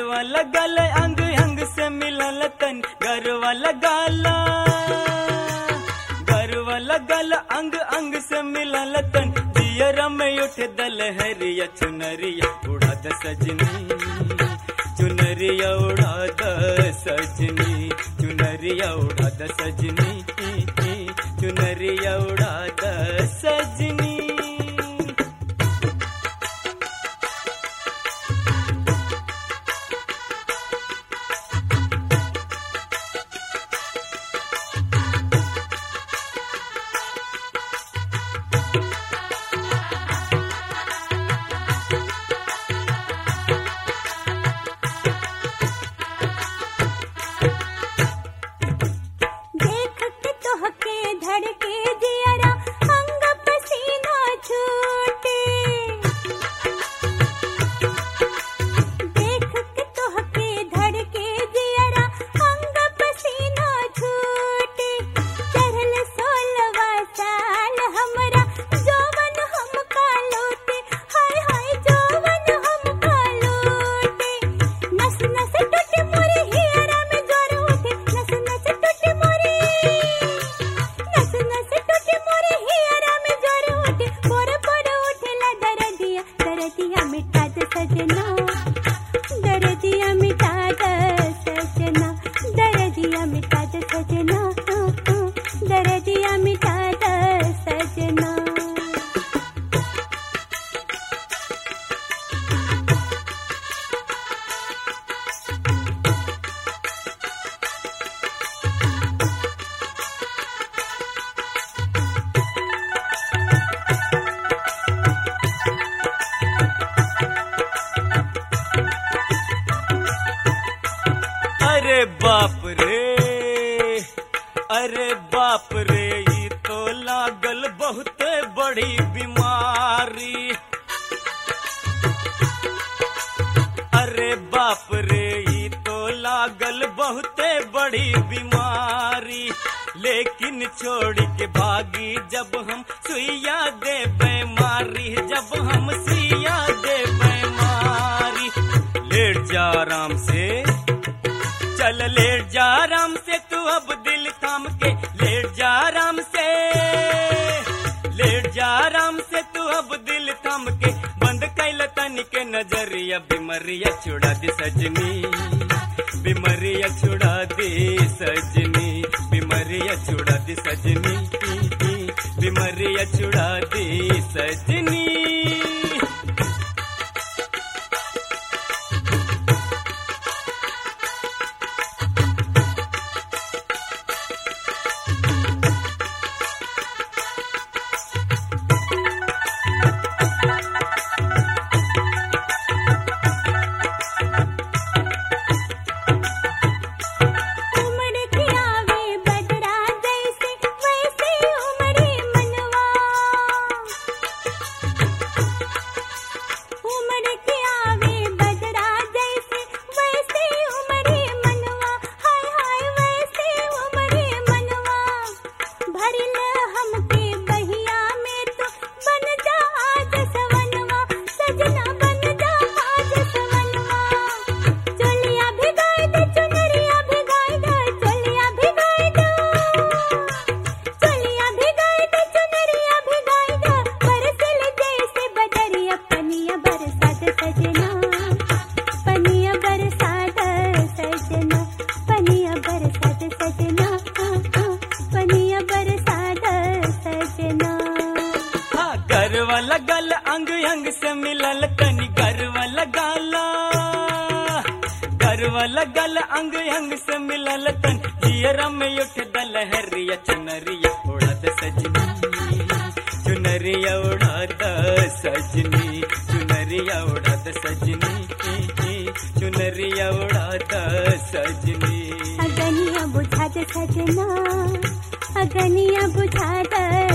गरवा लगल अंग अंग से मिलल तन गरवा लगाला गरवा लगल अंग अंग से मिलल तन जियरा में उठ दल हरिया चुनरिया उड़ा द सजनी चुनरिया उड़ा द सजनी चुनरिया उड़ा द सजनी चुनरिया उड़ा द सजनी। अरे बाप रे ये तो लागल बहुत बड़ी बीमारी। अरे बाप रे ये तो लागल बहुत बड़ी बीमारी। लेकिन छोड़ के भागी जब हम सुइया दे बेमारी जब हम सुइया दे बेमारी। लेट जा आराम से चल लेट जा आराम से तू अब दिल थाम के लेट जा आराम से लेट जा आराम से तू अब दिल थाम के बंद कैल तन के नजरिया बीमरिया छुड़ा दी सजनी बीमरिया छुड़ा दी सजनी बीमरिया छुड़ा दी सजनी बीमरिया छुड़ा दी सजनी। गरवा लगल अंग अंग से मिलल तनी गरवा लगाला गरवा लगल अंग अंग से मिलल तन जियरा में उठ दल हरिया चुनरिया उड़ा द सजनी चुनरिया उड़ा द सजनी चुनरिया उड़ा द सजनी चुनरिया उड़ा द सजनी। अगनिया बुझा दे सजना अगनिया बुझा दे